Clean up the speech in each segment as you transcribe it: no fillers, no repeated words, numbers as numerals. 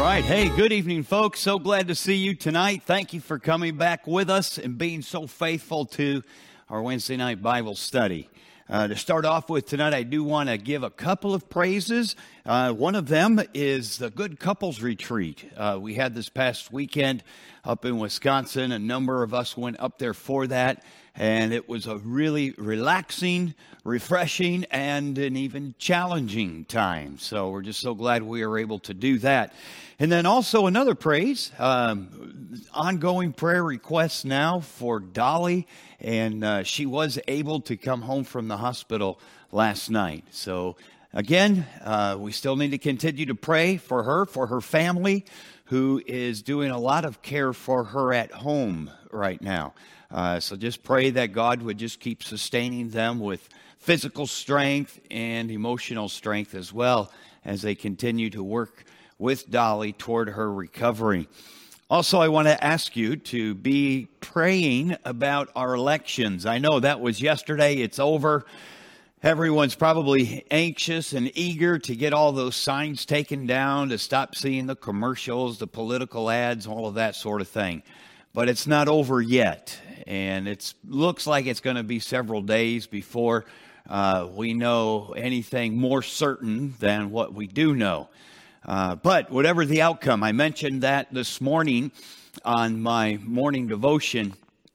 right. Hey, good evening, folks. So glad to see you tonight. Thank you for coming back with us and being so faithful to our Wednesday night Bible study. To start off with tonight, I do want to give a couple of praises. One of them is the Good Couples Retreat. We had this past weekend up in Wisconsin. A number of us went up there for that, and it was a really relaxing, refreshing, and an even challenging time. So we're just so glad we were able to do that. And then also another praise, ongoing prayer requests now for Dolly, and she was able to come home from the hospital last night. So again, we still need to continue to pray for her family, who is doing a lot of care for her at home right now. So just pray that God would just keep sustaining them with physical strength and emotional strength as well as they continue to work with Dolly toward her recovery. Also, I want to ask you to be praying about our elections. I know that was yesterday. It's over. Everyone's probably anxious and eager to get all those signs taken down, to stop seeing the commercials, the political ads, all of that sort of thing. But it's not over yet, and it looks like it's going to be several days before we know anything more certain than what we do know. But whatever the outcome, I mentioned that this morning on my morning devotion.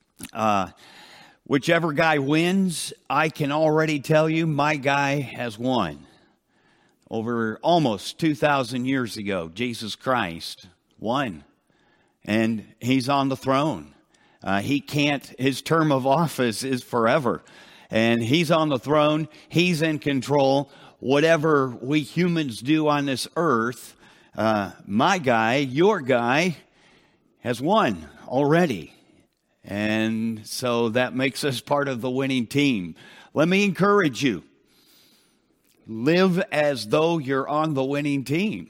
Whichever guy wins, I can already tell you my guy has won. Over almost 2,000 years ago, Jesus Christ won, and he's on the throne. His term of office is forever, and he's on the throne. He's in control. Whatever we humans do on this earth, my guy, your guy, has won already. And so that makes us part of the winning team. Let me encourage you. Live as though you're on the winning team.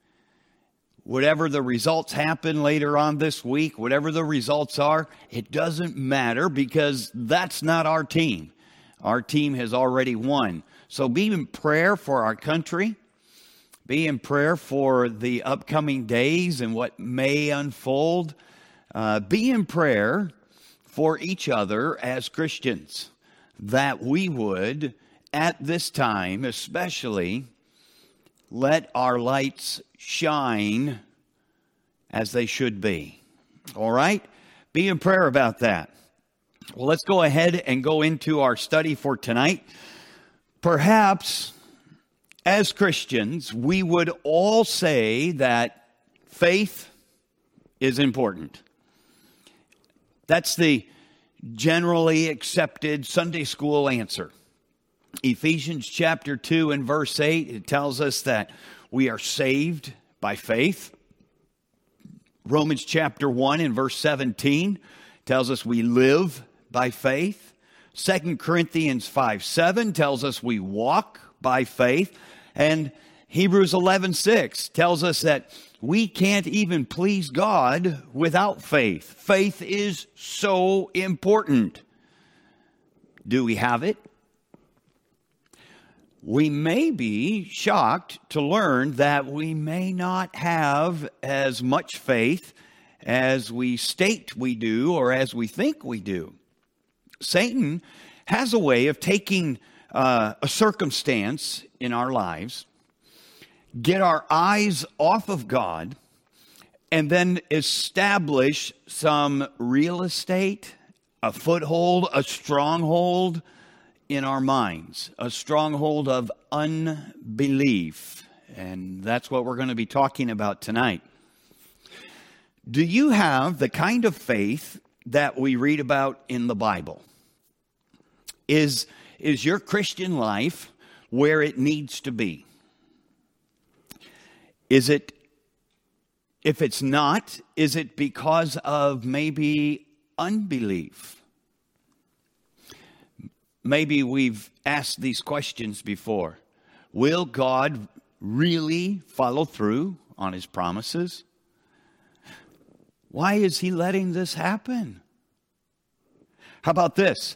Whatever the results happen later on this week, whatever the results are, it doesn't matter because that's not our team. Our team has already won. So be in prayer for our country. Be in prayer for the upcoming days and what may unfold. Be in prayer for each other as Christians, that we would, at this time especially, let our lights shine as they should be. All right? Be in prayer about that. Well, let's go ahead and go into our study for tonight. Perhaps, as Christians, we would all say that faith is important. That's the generally accepted Sunday school answer. Ephesians chapter 2 and verse 8, it tells us that we are saved by faith. Romans chapter 1 and verse 17 tells us we live by faith. 2 Corinthians 5:7 tells us we walk by faith. And Hebrews 11:6 tells us that we can't even please God without faith. Faith is so important. Do we have it? We may be shocked to learn that we may not have as much faith as we state we do or as we think we do. Satan has a way of taking a circumstance in our lives, get our eyes off of God, and then establish some real estate, a foothold, a stronghold in our minds, a stronghold of unbelief. And that's what we're going to be talking about tonight. Do you have the kind of faith that we read about in the Bible? Is your Christian life where it needs to be? Is it, if it's not, is it because of maybe unbelief? Maybe we've asked these questions before. Will God really follow through on his promises? Why is he letting this happen? How about this?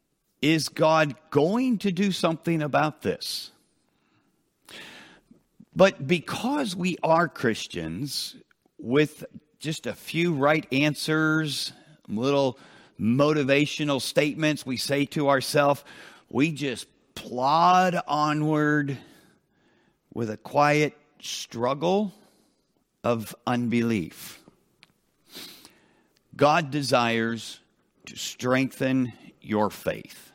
Is God going to do something about this? But because we are Christians with just a few right answers, little motivational statements we say to ourselves, we just plod onward with a quiet struggle of unbelief. God desires to strengthen your faith.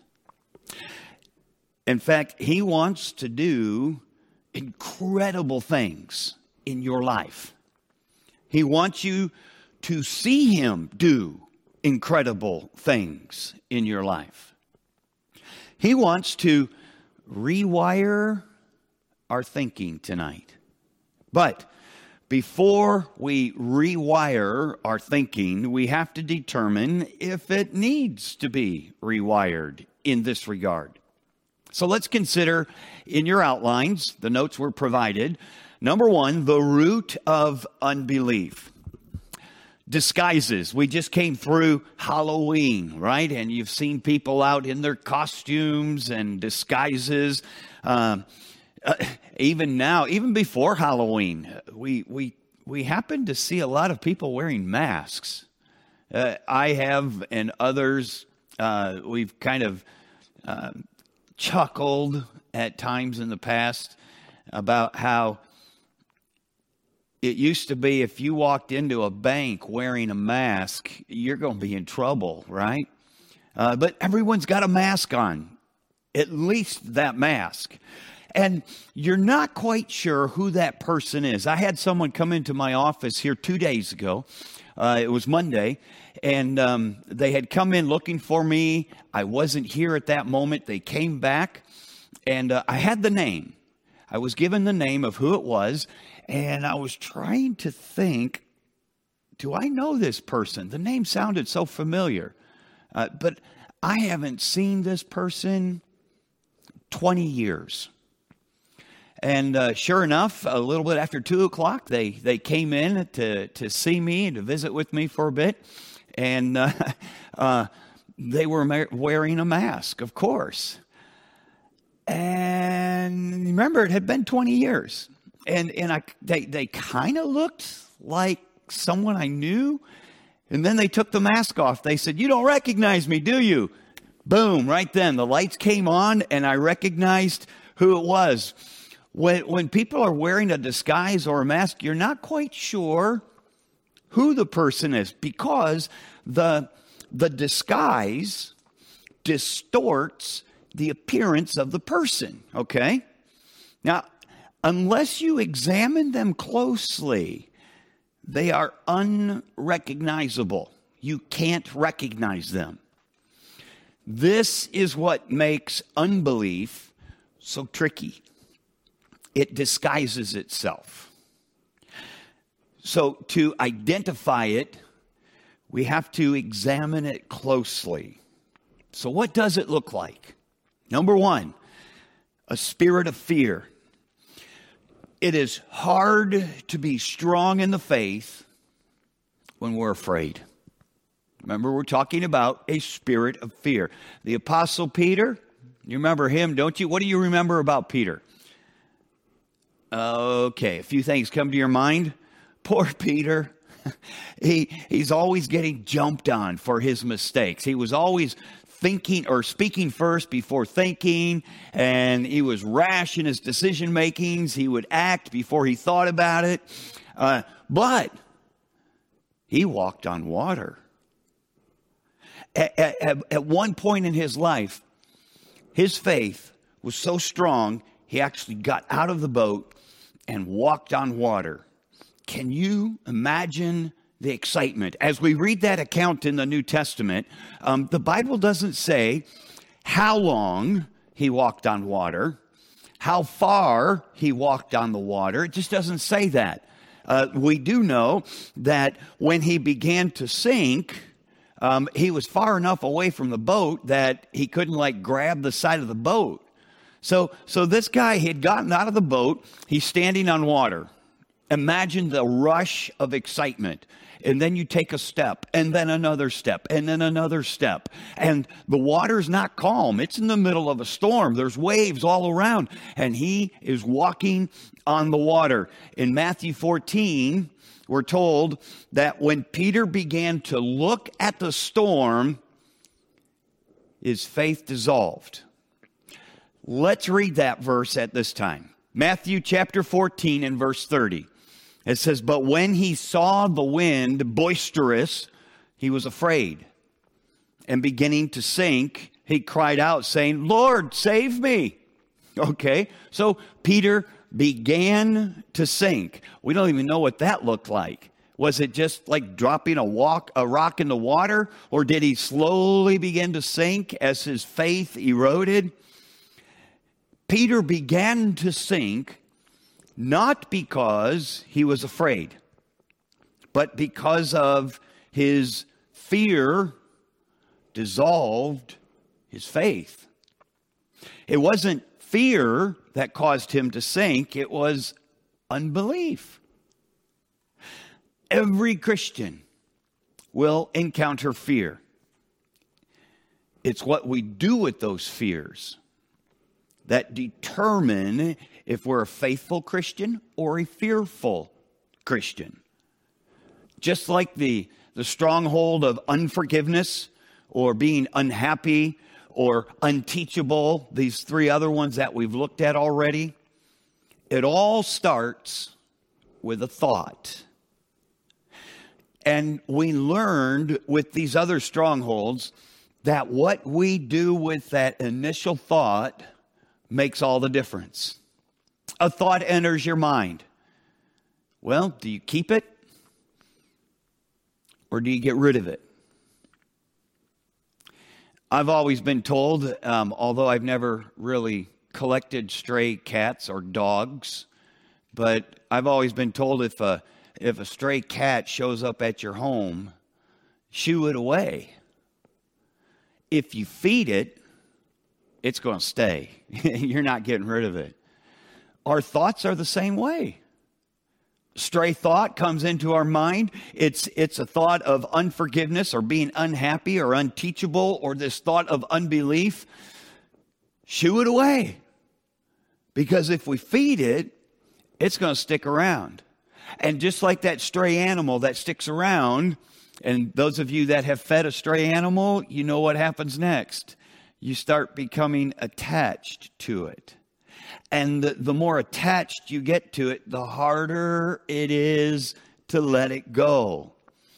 In fact, He wants to do incredible things in your life. He wants you to see Him do incredible things in your life. He wants to rewire our thinking tonight. But before we rewire our thinking, we have to determine if it needs to be rewired in this regard. So let's consider in your outlines, the notes were provided. Number one, the root of unbelief. Disguises. We just came through Halloween, right? And you've seen people out in their costumes and disguises. Even now, even before Halloween, we happen to see a lot of people wearing masks. I have, and others, we've kind of chuckled at times in the past about how it used to be if you walked into a bank wearing a mask, you're going to be in trouble, right? But everyone's got a mask on, at least that mask. And you're not quite sure who that person is. I had someone come into my office here 2 days ago. It was Monday, and they had come in looking for me. I wasn't here at that moment. They came back, and I had the name. I was given the name of who it was, and I was trying to think, do I know this person? The name sounded so familiar, but I haven't seen this person 20 years. And sure enough, a little bit after 2 o'clock, they came in to see me and to visit with me for a bit. And they were wearing a mask, of course. And remember, it had been 20 years. And they kind of looked like someone I knew. And then they took the mask off. They said, "You don't recognize me, do you?" Boom, right then. The lights came on, and I recognized who it was. When people are wearing a disguise or a mask, you're not quite sure who the person is because the disguise distorts the appearance of the person, okay? Now, unless you examine them closely, they are unrecognizable. You can't recognize them. This is what makes unbelief so tricky. It disguises itself. So to identify it, we have to examine it closely. So what does it look like? Number one, a spirit of fear. It is hard to be strong in the faith when we're afraid. Remember, we're talking about a spirit of fear. The Apostle Peter, you remember him, don't you? What do you remember about Peter? Okay, a few things come to your mind. Poor Peter. He's always getting jumped on for his mistakes. He was always thinking or speaking first before thinking, and he was rash in his decision makings. He would act before he thought about it. But he walked on water. At one point in his life, his faith was so strong, he actually got out of the boat and walked on water. Can you imagine the excitement? As we read that account in the New Testament, the Bible doesn't say how long he walked on water, how far he walked on the water. It just doesn't say that. We do know that when he began to sink, he was far enough away from the boat that he couldn't grab the side of the boat. So this guy had gotten out of the boat. He's standing on water. Imagine the rush of excitement. And then you take a step, and then another step, and then another step. And the water's not calm. It's in the middle of a storm. There's waves all around. And he is walking on the water. In Matthew 14, we're told that when Peter began to look at the storm, his faith dissolved. Let's read that verse at this time. Matthew chapter 14 and verse 30. It says, "But when he saw the wind boisterous, he was afraid. And beginning to sink, he cried out, saying, 'Lord, save me.'" Okay, so Peter began to sink. We don't even know what that looked like. Was it just like dropping a rock in the water? Or did he slowly begin to sink as his faith eroded? Peter began to sink not because he was afraid, but because of his fear dissolved his faith. It wasn't fear that caused him to sink, it was unbelief. Every Christian will encounter fear. It's what we do with those fears that determine if we're a faithful Christian or a fearful Christian. Just like the stronghold of unforgiveness or being unhappy or unteachable, these three other ones that we've looked at already, it all starts with a thought. And we learned with these other strongholds that what we do with that initial thought makes all the difference. A thought enters your mind. Well, do you keep it or do you get rid of it? I've always been told, although I've never really collected stray cats or dogs, but I've always been told if a stray cat shows up at your home, shoo it away. If you feed it, it's going to stay. You're not getting rid of it. Our thoughts are the same way. Stray thought comes into our mind. It's a thought of unforgiveness or being unhappy or unteachable or this thought of unbelief. Shoo it away. Because if we feed it, it's going to stick around. And just like that stray animal that sticks around, and those of you that have fed a stray animal, you know what happens next. You start becoming attached to it. And the more attached you get to it, the harder it is to let it go.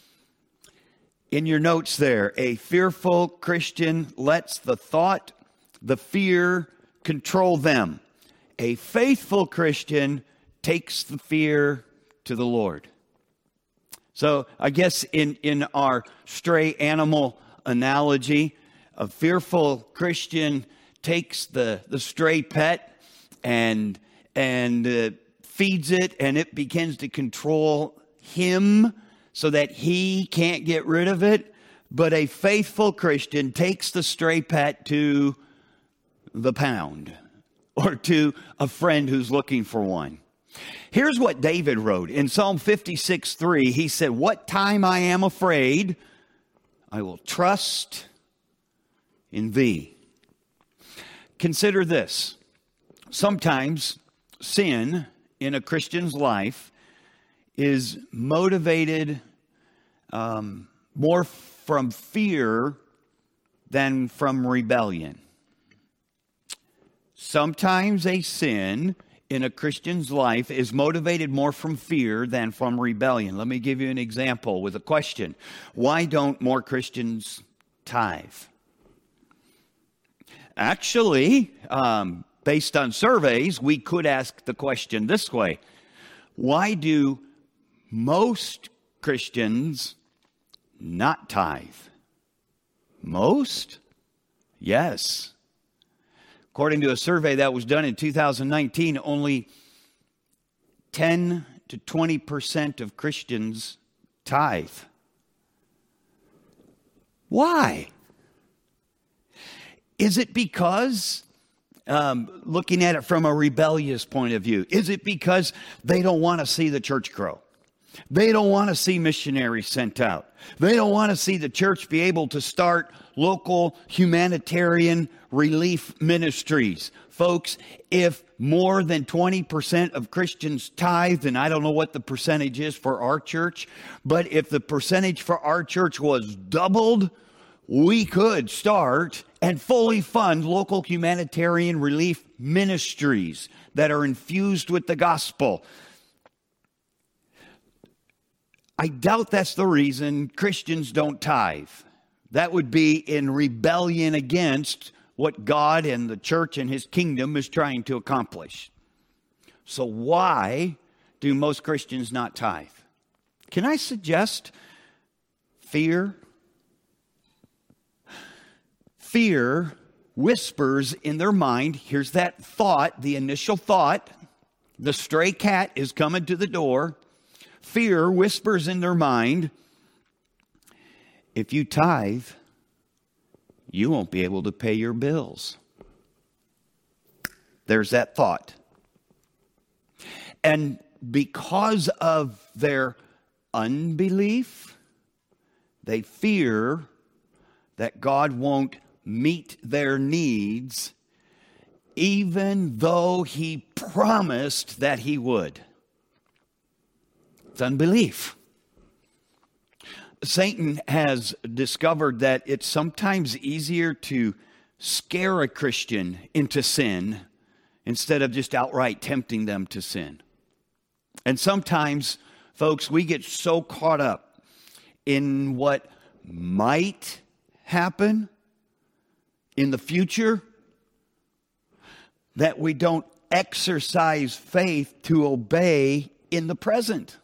In your notes there, a fearful Christian lets the thought, the fear, control them. A faithful Christian takes the fear to the Lord. So I guess in our stray animal analogy, a fearful Christian takes the stray pet and feeds it, and it begins to control him so that he can't get rid of it. But a faithful Christian takes the stray pet to the pound or to a friend who's looking for one. Here's what David wrote in Psalm 56:3. He said, "What time I am afraid, I will trust in thee." Consider this. Sometimes sin in a Christian's life is motivated more from fear than from rebellion. Sometimes a sin in a Christian's life is motivated more from fear than from rebellion. Let me give you an example with a question. Why don't more Christians tithe? Actually, based on surveys, we could ask the question this way. Why do most Christians not tithe? Most? Yes. According to a survey that was done in 2019, only 10 to 20% of Christians tithe. Why? Is it because looking at it from a rebellious point of view? Is it because they don't want to see the church grow? They don't want to see missionaries sent out. They don't want to see the church be able to start local humanitarian relief ministries. Folks, if more than 20% of Christians tithe, and I don't know what the percentage is for our church, but if the percentage for our church was doubled, we could start and fully fund local humanitarian relief ministries that are infused with the gospel. I doubt that's the reason Christians don't tithe. That would be in rebellion against what God and the church and his kingdom is trying to accomplish. So why do most Christians not tithe? Can I suggest fear? Fear whispers in their mind. Here's that thought, the initial thought. The stray cat is coming to the door. Fear whispers in their mind, if you tithe, you won't be able to pay your bills. There's that thought. And because of their unbelief, they fear that God won't meet their needs, even though he promised that he would. It's unbelief. Satan has discovered that it's sometimes easier to scare a Christian into sin instead of just outright tempting them to sin. And sometimes, folks, we get so caught up in what might happen in the future that we don't exercise faith to obey in the present.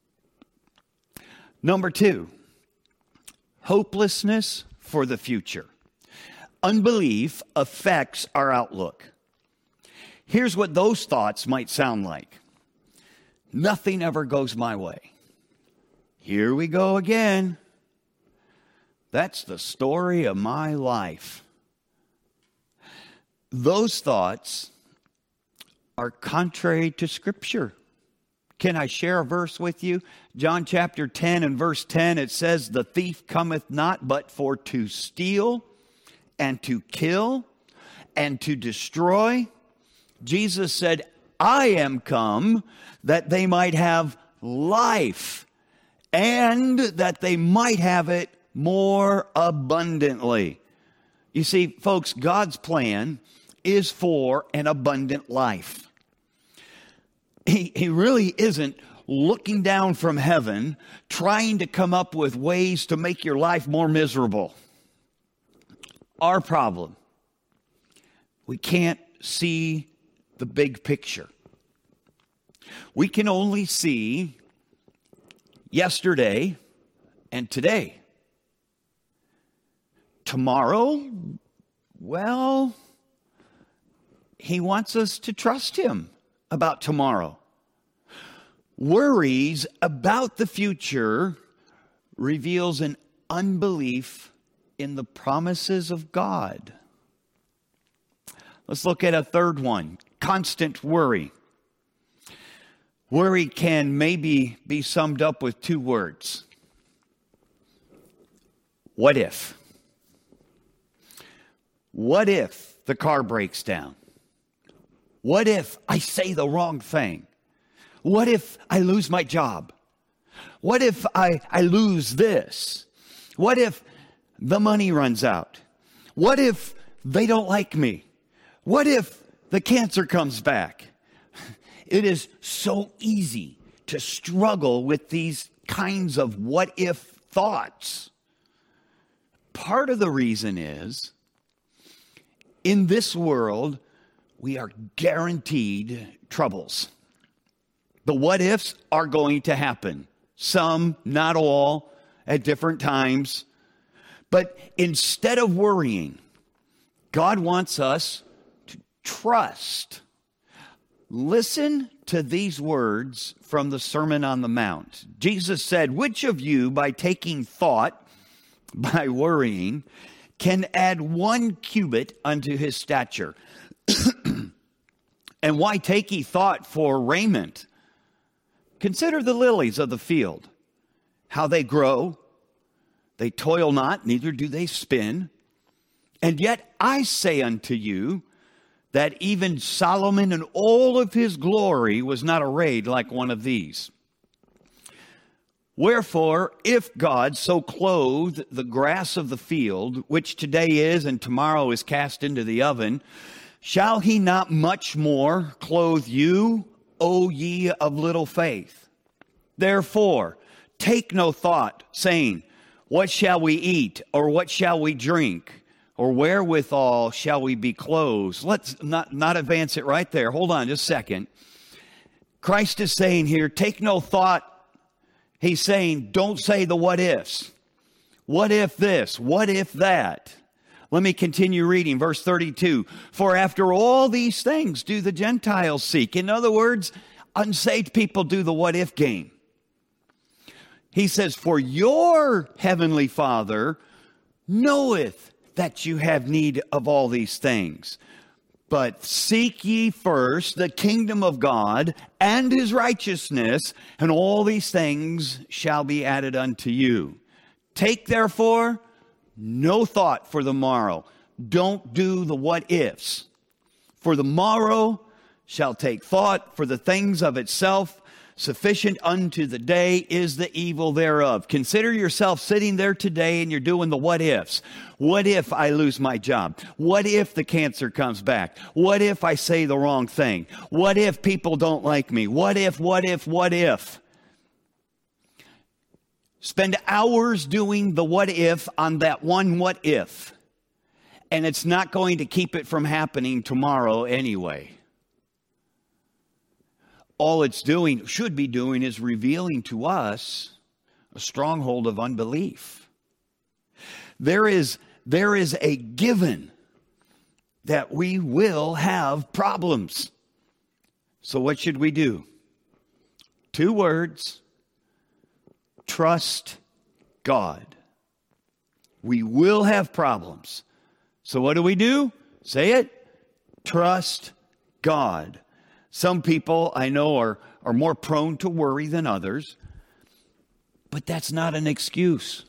Number 2, hopelessness for the future. Unbelief affects our outlook. Here's what those thoughts might sound like. Nothing ever goes my way. Here we go again. That's the story of my life. Those thoughts are contrary to Scripture. Can I share a verse with you? John chapter 10 and verse 10, it says, the thief cometh not but for to steal and to kill and to destroy. Jesus said, I am come that they might have life and that they might have it more abundantly. You see, folks, God's plan is for an abundant life. He really isn't looking down from heaven, trying to come up with ways to make your life more miserable. Our problem, we can't see the big picture. We can only see yesterday and today. Tomorrow, well, he wants us to trust him about tomorrow. Worries about the future reveals an unbelief in the promises of God. Let's look at a third one, constant worry. Worry can maybe be summed up with 2 words. What if? What if the car breaks down? What if I say the wrong thing? What if I lose my job? What if I lose this? What if the money runs out? What if they don't like me? What if the cancer comes back? It is so easy to struggle with these kinds of what if thoughts. Part of the reason is, in this world, we are guaranteed troubles. The what ifs are going to happen. Some, not all, at different times. But instead of worrying, God wants us to trust. Listen to these words from the Sermon on the Mount. Jesus said, which of you, by taking thought, by worrying, can add 1 cubit unto his stature? And why take ye thought for raiment? Consider the lilies of the field, how they grow. They toil not, neither do they spin. And yet I say unto you that even Solomon in all of his glory was not arrayed like one of these. Wherefore, if God so clothe the grass of the field, which today is and tomorrow is cast into the oven, shall he not much more clothe you, O ye of little faith? Therefore, take no thought, saying, what shall we eat, or what shall we drink, or wherewithal shall we be clothed? Let's not advance it right there. Hold on just a second. Christ is saying here, take no thought. He's saying, don't say the what ifs. What if this? What if that? Let me continue reading verse 32. For after all these things do the Gentiles seek. In other words, unsaved people do the what if game. He says, for your heavenly Father knoweth that you have need of all these things. But seek ye first the kingdom of God and his righteousness, and all these things shall be added unto you. Take therefore no thought for the morrow. Don't do the what ifs. For the morrow shall take thought for the things of itself. Sufficient unto the day is the evil thereof. Consider yourself sitting there today and you're doing the what ifs. What if I lose my job? What if the cancer comes back? What if I say the wrong thing? What if people don't like me? What if? Spend hours doing the what if on that one what if. And it's not going to keep it from happening tomorrow anyway. All it's doing, should be doing, is revealing to us a stronghold of unbelief. There is a given that we will have problems. So what should we do? 2 words. Trust God. We will have problems. So what do? Say it. Trust God. Some people I know are more prone to worry than others, but that's not an excuse.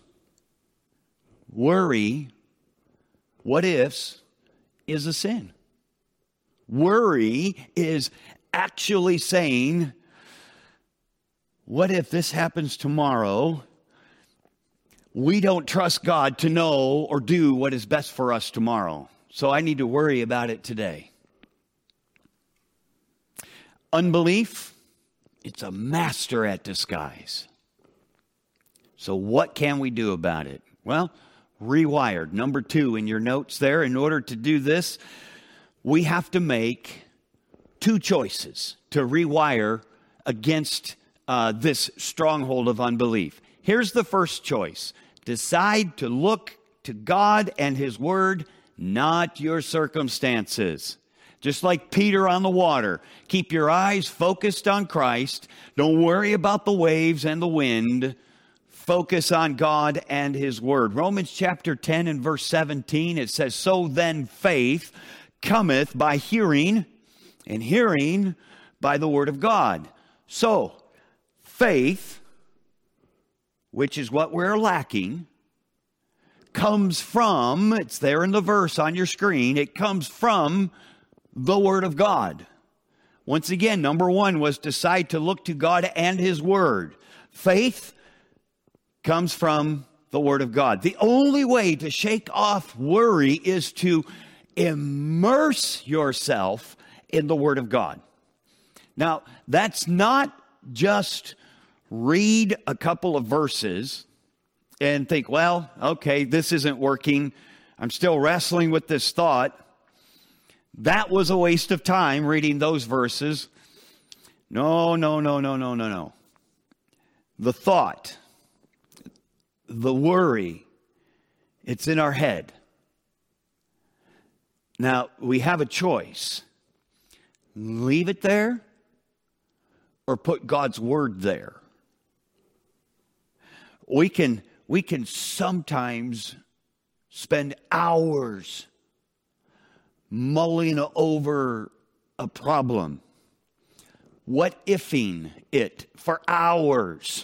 Worry, what ifs, is a sin. Worry is actually saying, what if this happens tomorrow? We don't trust God to know or do what is best for us tomorrow. So I need to worry about it today. Unbelief, it's a master at disguise. So what can we do about it? Well, rewired. Number 2 in your notes there. In order to do this, we have to make 2 choices to rewire against this stronghold of unbelief. Here's the first choice. Decide to look to God and his word, not your circumstances. Just like Peter on the water, keep your eyes focused on Christ. Don't worry about the waves and the wind. Focus on God and his word. Romans chapter 10 and verse 17, it says, so then faith cometh by hearing, and hearing by the word of God. So, faith, which is what we're lacking, comes from, it's there in the verse on your screen, it comes from the Word of God. Once again, number 1 was decide to look to God and his word. Faith comes from the Word of God. The only way to shake off worry is to immerse yourself in the Word of God. Now, that's not just read a couple of verses and think, well, okay, this isn't working. I'm still wrestling with this thought. That was a waste of time reading those verses. No. The thought, the worry, it's in our head. Now, we have a choice. Leave it there or put God's word there. We can sometimes spend hours mulling over a problem, what ifing it for hours.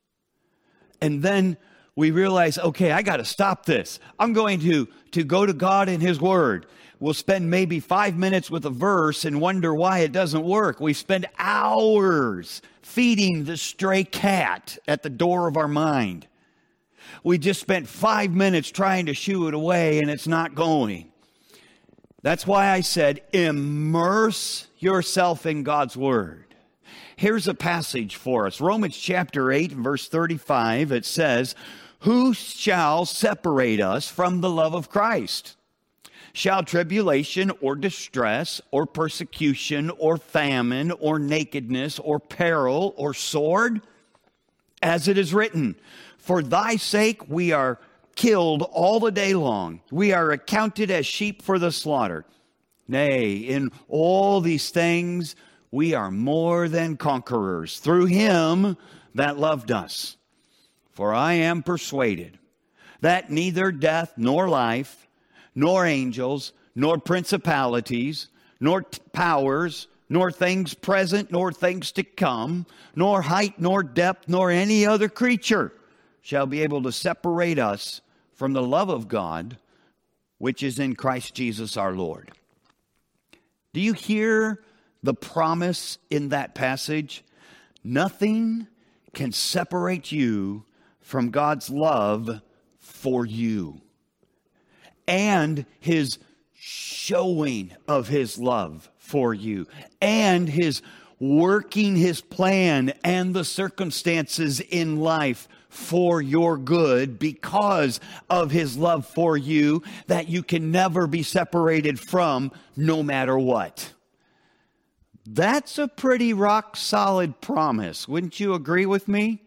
And then we realize, okay, I got to stop this. I'm going to go to God in His Word. We'll spend maybe 5 minutes with a verse and wonder why it doesn't work. We spend hours feeding the stray cat at the door of our mind. We just spent 5 minutes trying to shoo it away and it's not going. That's why I said, immerse yourself in God's Word. Here's a passage for us. Romans chapter 8, verse 35, it says, "Who shall separate us from the love of Christ? Shall tribulation or distress or persecution or famine or nakedness or peril or sword? As it is written, for thy sake we are killed all the day long. We are accounted as sheep for the slaughter. Nay, in all these things we are more than conquerors through Him that loved us. For I am persuaded that neither death nor life, nor angels, nor principalities, nor powers, nor things present, nor things to come, nor height, nor depth, nor any other creature shall be able to separate us from the love of God, which is in Christ Jesus our Lord." Do you hear the promise in that passage? Nothing can separate you from God's love for you and His showing of His love for you and His working His plan and the circumstances in life for your good because of His love for you that you can never be separated from no matter what. That's a pretty rock solid promise. Wouldn't you agree with me?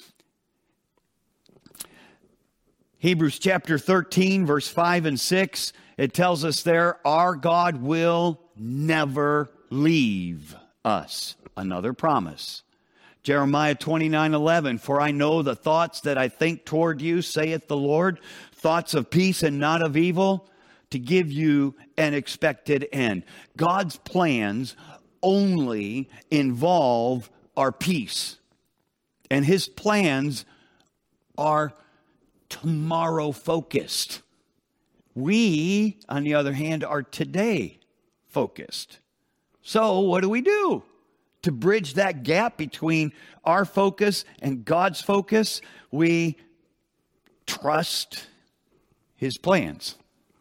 Hebrews chapter 13, verse 5 and 6, it tells us there, our God will never leave us. Another promise. Jeremiah 29:11, for I know the thoughts that I think toward you, saith the Lord, thoughts of peace and not of evil, to give you an expected end. God's plans only involve our peace. And His plans are tomorrow focused. We, on the other hand, are today focused. So what do? To bridge that gap between our focus and God's focus, we trust His plans.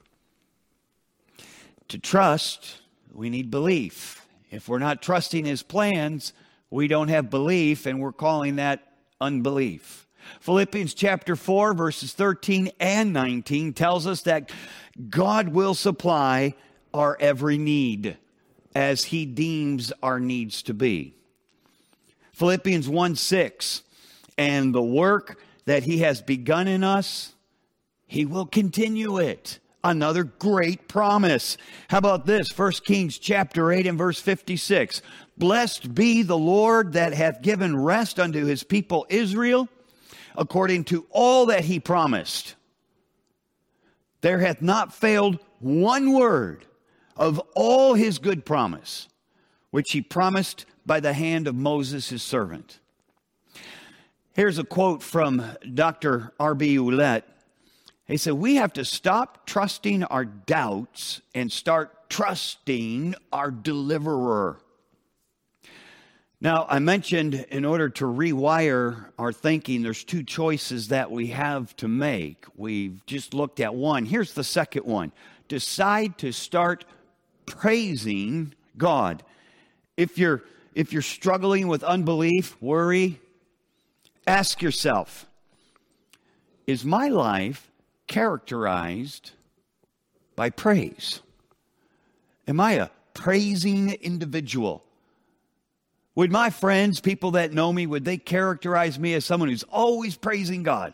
To trust, we need belief. If we're not trusting His plans, we don't have belief, and we're calling that unbelief. Philippians chapter 4, verses 13 and 19 tells us that God will supply our every need as He deems our needs to be. Philippians 1:6, and the work that He has begun in us, He will continue it. Another great promise. How about this? 1 Kings chapter 8 and verse 56. Blessed be the Lord that hath given rest unto His people Israel, according to all that He promised. There hath not failed one word of all His good promise, which He promised by the hand of Moses His servant. Here's a quote from Dr. R.B. Ouellette. He said, we have to stop trusting our doubts and start trusting our deliverer. Now, I mentioned in order to rewire our thinking, there's two choices that we have to make. We've just looked at one. Here's the second one. Decide to start praising God. If you're struggling with unbelief, worry, ask yourself, is my life characterized by praise? Am I a praising individual? Would my friends, people that know me, would they characterize me as someone who's always praising God?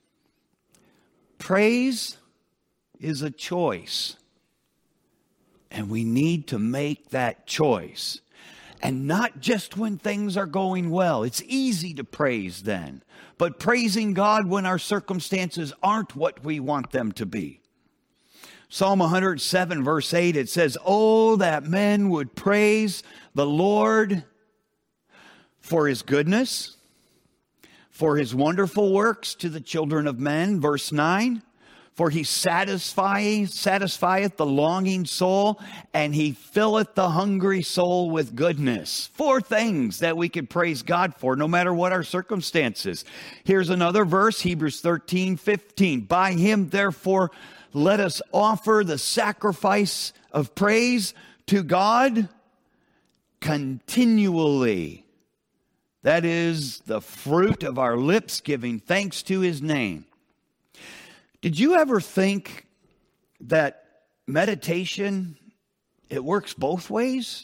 Praise is a choice. And we need to make that choice. And not just when things are going well. It's easy to praise then. But praising God when our circumstances aren't what we want them to be. Psalm 107, verse 8, it says, "Oh, that men would praise the Lord for his goodness, for his wonderful works to the children of men." Verse 9, "For he satisfieth the longing soul, and he filleth the hungry soul with goodness." 4 things that we could praise God for, no matter what our circumstances. Here's another verse, Hebrews 13:15. "By him, therefore, let us offer the sacrifice of praise to God continually. That is the fruit of our lips, giving thanks to his name." Did you ever think that meditation, it works both ways?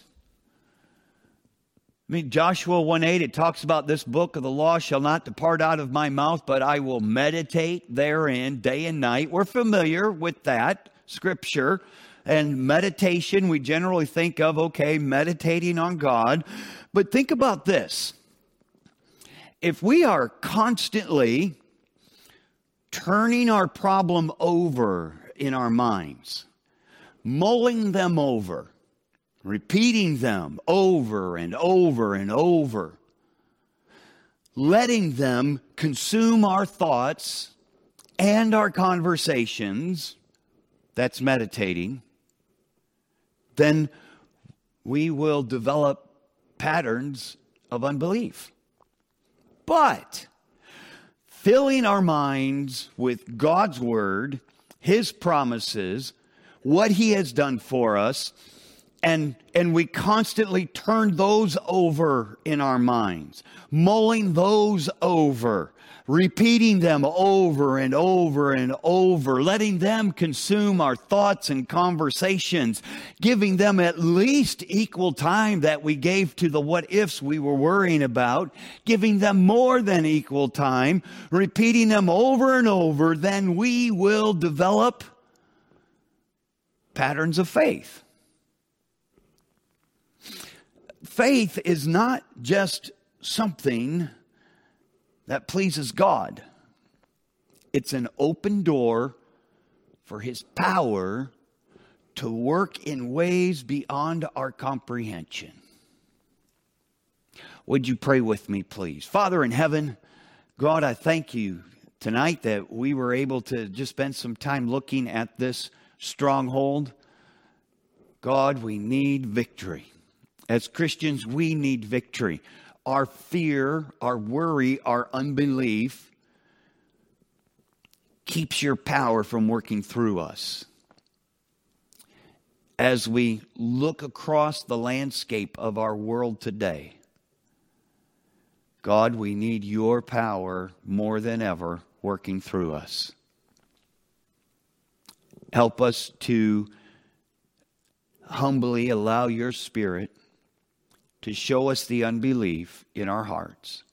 I mean, Joshua 1:8, it talks about this book of the law shall not depart out of my mouth, but I will meditate therein day and night. We're familiar with that scripture. And meditation, we generally think of, okay, meditating on God. But think about this. If we are constantly turning our problem over in our minds, mulling them over, repeating them over and over and over, letting them consume our thoughts and our conversations, that's meditating, then we will develop patterns of unbelief. But filling our minds with God's word, his promises, what he has done for us, and we constantly turn those over in our minds, mulling those over, repeating them over and over and over, letting them consume our thoughts and conversations, giving them at least equal time that we gave to the what ifs we were worrying about, giving them more than equal time, repeating them over and over, then we will develop patterns of faith. Faith is not just something that pleases God. It's an open door for his power to work in ways beyond our comprehension. Would you pray with me, please? Father in heaven, God, I thank you tonight that we were able to just spend some time looking at this stronghold. God, we need victory. As Christians, we need victory. Our fear, our worry, our unbelief keeps your power from working through us. As we look across the landscape of our world today, God, we need your power more than ever working through us. Help us to humbly allow your Spirit to show us the unbelief in our hearts.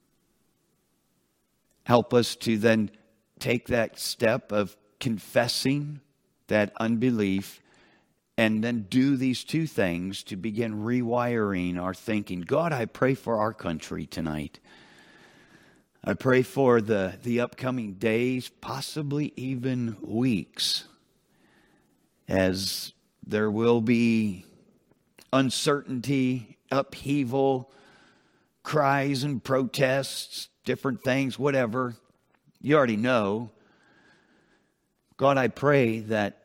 Help us to then take that step of confessing that unbelief and then do these 2 things to begin rewiring our thinking. God, I pray for our country tonight. I pray for the upcoming days, possibly even weeks, as there will be uncertainty, upheaval, cries and protests, different things, whatever. You already know. God, I pray that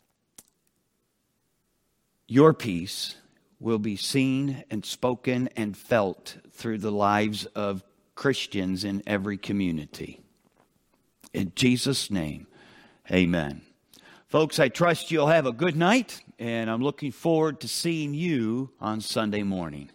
your peace will be seen and spoken and felt through the lives of Christians in every community. In Jesus' name, amen. Folks, I trust you'll have a good night, and I'm looking forward to seeing you on Sunday morning.